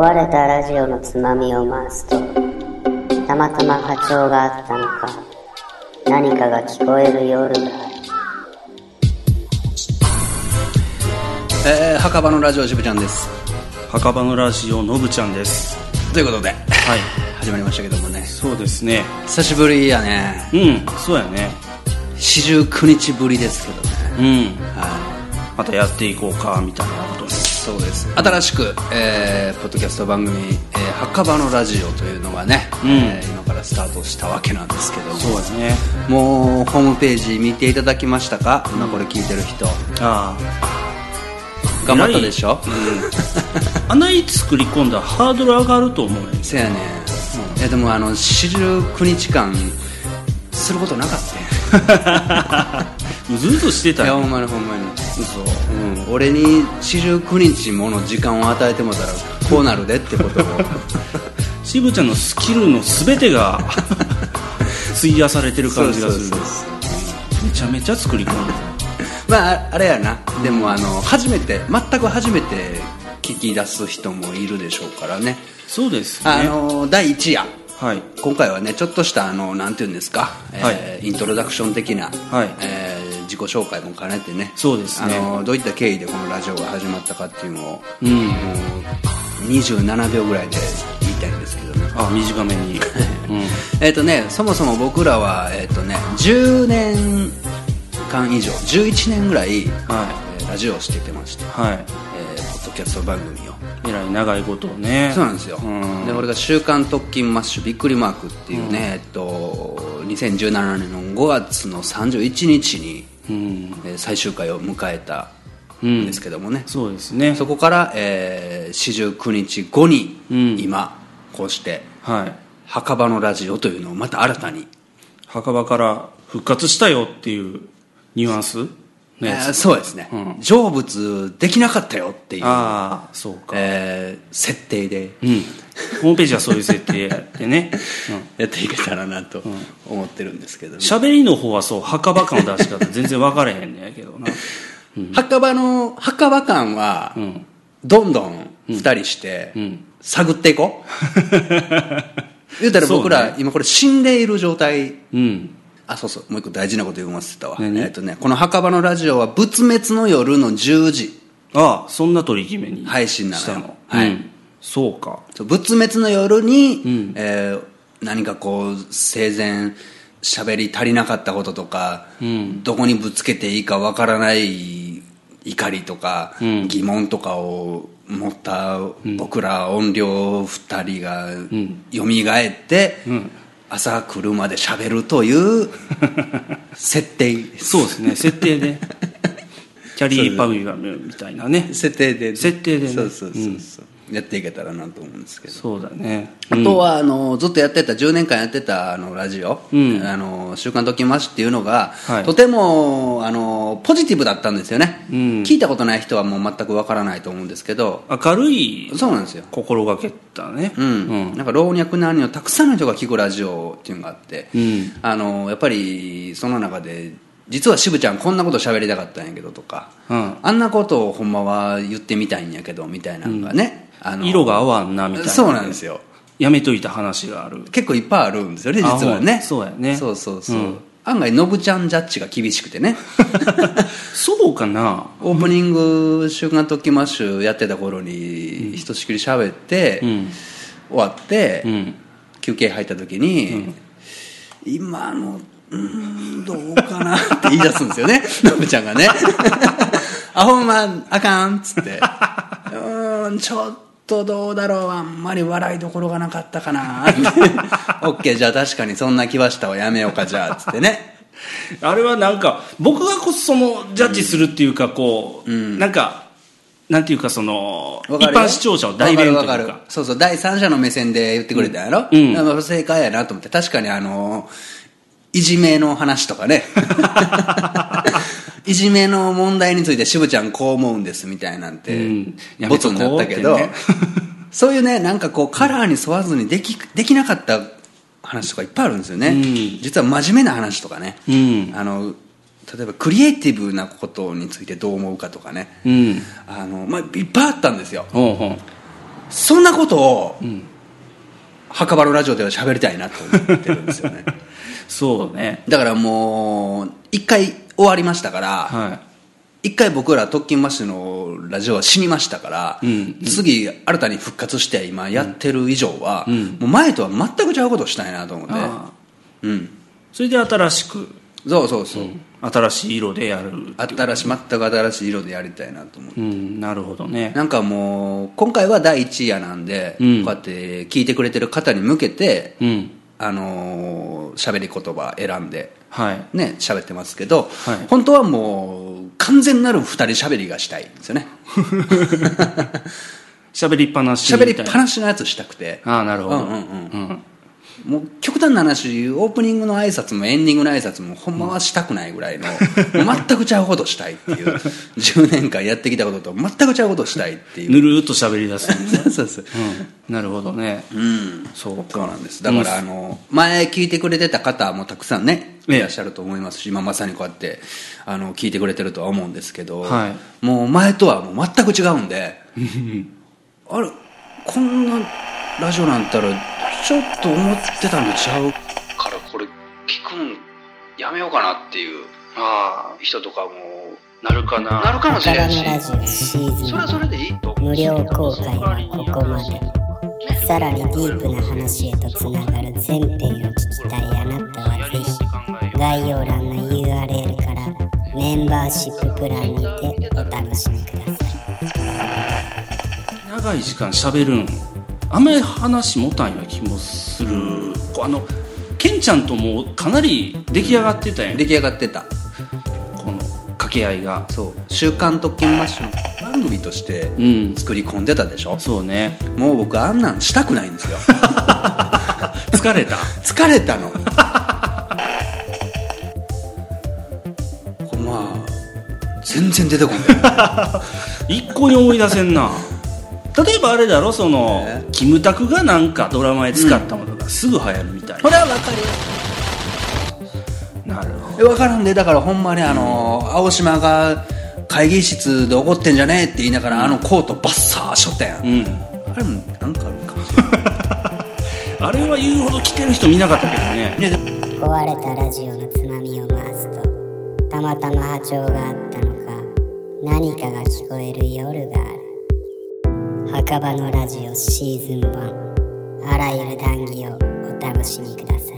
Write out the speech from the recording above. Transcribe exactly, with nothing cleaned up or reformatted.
壊れたラジオのつまみを回すと、たまたま波長があったのか、何かが聞こえる夜がある。 えー、墓場のラジオしぶちゃんです。 墓場のラジオのぶちゃんです。 ということで、はい、始まりましたけどもね。 そうですね、 久しぶりやね。 うん、そうやね。 四十九日ぶりですけどね。 うん、 はい、 またやっていこうかみたいなことです。 そうです。新しく、えー、ポッドキャスト番組、えー、墓場のラジオというのがね、うん、えー、今からスタートしたわけなんですけども。 そうですね。 もうホームページ見ていただきましたか？今これ聞いてる人。 ああ、 頑張ったでしょ。 うん、あない作り込んだらハードル上がると思うね。 せやね、うん、いやでもあの四十九日間することなかったようずうずしてたよ。 いやほんまにほんまに嘘、 うん、俺に四十九日もの時間を与えてもらったらこうなるでってことをしぶちゃんのスキルの全てが費やされてる感じがする。そうそうそうそう、めちゃめちゃ作り込んでまああれやな。でもあの初めて全く初めて聞き出す人もいるでしょうからね。 そうですね。 あのだいいち夜、 はい、 今回はねちょっとしたあのなんていうんですか、はい、えー、イントロダクション的な、はい、えー、自己紹介も兼ねてね。 そうですね。 あのどういった経緯でこのラジオが始まったかっていうのを、うん、もうにじゅうななびょうぐらいで言いたいんですけどね。 あ、短めに、うん、 えっとねそもそも僕らはえっとねじゅうねんかん以上じゅういちねんぐらい、はい、えー、ラジオをしててまして、はい、えー、ポッドキャスト番組をえらい長いことをね。 そうなんですよ、うん、で俺が週刊特勤マッシュびっくりマークっていうね、うん、えっとにせんじゅうななねんのごがつのさんじゅういちにちに、うん、えー、最終回を迎えたんですけどもね、うん、 そうですね。 そこから、えー、四十九日ごに、うん、今こうして、はい、墓場のラジオというのをまた新たに墓場から復活したよっていうニュアンス、 えー、そうですね、うん、成仏できなかったよっていう、 ああそうか、 えー、設定で、 うん、ホームページはそういう設定でね、 うん、やっていけたらなと思ってるんですけど、ね、 喋りの方はそう墓場感の出し方全然分かれへんねやけどな、 うん、墓場の墓場感は、うん、どんどんふたりして、うん、探っていこう言うたら僕ら、ね、今これ死んでいる状態、うん、あ、そうそう、もう一個大事なこと言いますってたわ、えーとね、この墓場のラジオは仏滅の夜のじゅうじ、 ああ、そんな取り決めに配信なのよ、 はい、うん、そうか。 仏滅の夜に、うん、えー、何かこう生前喋り足りなかったこととか、うん、どこにぶつけていいかわからない怒りとか、うん、疑問とかを持った僕ら音量ふたりがよみがえって、うんうん、朝来るまで喋るという設定そうですね、設定でキャリーパミュみたいなね設定で、ね、 設定でね、 そうそうそうそう、うん、やっていけたらなと思うんですけど。 そうだね、 あとはあのずっとやってたじゅうねんかんやってたあのラジオ、うん、あの週刊ときましっていうのが、はい、とてもあのポジティブだったんですよね、うん、聞いたことない人はもう全くわからないと思うんですけど、 明るい、 そうなんですよ、 心がけたね、 うんうん、なんか老若男女たくさんの人が聞くラジオっていうのがあって、うん、あのやっぱりその中で実は渋ちゃんこんなこと喋りたかったんやけどとか、うん、あんなことをほんまは言ってみたいんやけどみたいなのがね、うん、あの色が合わんなみたいな、 そうなんですよ、 やめといた話がある、 結構いっぱいあるんですよね実はね。 そうやね、 そうそうそう、うん、案外のぶちゃんジャッジが厳しくてねそうかな。 オープニング週刊特勤マッシュやってた頃にひとしきり喋って、うん、終わって、うん、休憩入った時に、うん、今のうーんどうかなって言い出すんですよねのぶちゃんがねあ、ほんまあかんっつってうーんちょっとどうだろう、あんまり笑いどころがなかったかなオッケー、じゃあ確かにそんな気はしたわ、やめようかじゃあっつってねあれはなんか僕がこそのジャッジするっていうか、こう、うん、なんかなんていうかその一般視聴者を代弁というか、 かかそうそう第三者の目線で言ってくれたやろ、うん、だから正解やなと思って、確かにあのいじめの話とかねいじめの問題について渋ちゃんこう思うんですみたいなんて、うん、ボツになったけど、ね、そういうねなんかこうカラーに沿わずにでき、できなかった話とかいっぱいあるんですよね、うん、実は真面目な話とかね、うん、あの例えばクリエイティブなことについてどう思うかとかね、うん、あのまあ、いっぱいあったんですよ。ほうほうそんなことを、うん、墓場のラジオでは喋りたいなと思ってるんですよねそうね。 だからもう一回終わりましたから、はい、一回僕ら特勤マッシュのラジオは死にましたから、うん、次新たに復活して今やってる以上は、うん、もう前とは全く違うことをしたいなと思って、うん、 それで新しくそうそうそう、うん、 新しい色でやる新しい全く新しい色でやりたいなと思って、 うん、なるほどね。 なんかもう今回はだいいち夜なんで、うん、こうやって聞いてくれてる方に向けて、うん、あのー、喋り言葉選んで、はい、ね喋ってますけど、はい、本当はもう完全なる二人喋りがしたいんですよね喋りっぱなし喋りっぱなしのやつしたくて。 ああなるほど、 うんうんうんうんもう極端な話、オープニングの挨拶もエンディングの挨拶もほんまはしたくないぐらいの、もう全くちゃうことしたいっていうじゅうねんかんやってきたことと全くちゃうことしたいっていうぬるーっと喋り出す、ね、 そうそうそう、 うん、なるほどね、 うん、そうそうなんです。だからあの前聞いてくれてた方もたくさんねいらっしゃると思いますし、今まさにこうやってあの聞いてくれてるとは思うんですけど、はい、もう前とはもう全く違うんであれこんなラジオなんたらちょっと思ってたのちゃうからこれ聞くんやめようかなっていう人とかもなるかななるかもしれないし、 それはそれでいいと思う。無料公開はここまで。さらにディープな話へとつながる全編を聞きたいあなたはぜひ概要欄の ユーアールエル からメンバーシッププランにてお楽しみください。 長い時間喋るんあんまり話持たんような気もする。あのケンちゃんともかなり出来上がってたやん。 出来上がってたこの掛け合いが。 そう週刊特勤マッシュの番組として作り込んでたでしょ、うん、 そうね。 もう僕あんなんしたくないんですよ疲れた疲れたのこれまあ全然出てこない一向に思い出せんな例えばあれだろその、えー、キムタクがなんかドラマで使ったものがすぐ流行るみたいな、うん、 これは分かるよ。 なるほど分かるんで、だからほんまにあの、うん、青島が会議室で怒ってんじゃねえって言いながら、うん、あのコートバッサーしょったやん、うん、あれもなんかあるかもしれないあれは言うほど着てる人見なかったけどね。 壊れたラジオのつまみを回すとたまたま波長があったのか何かが聞こえる夜がある。墓場のラジオシーズンワン、あらゆる談義をお楽しみください。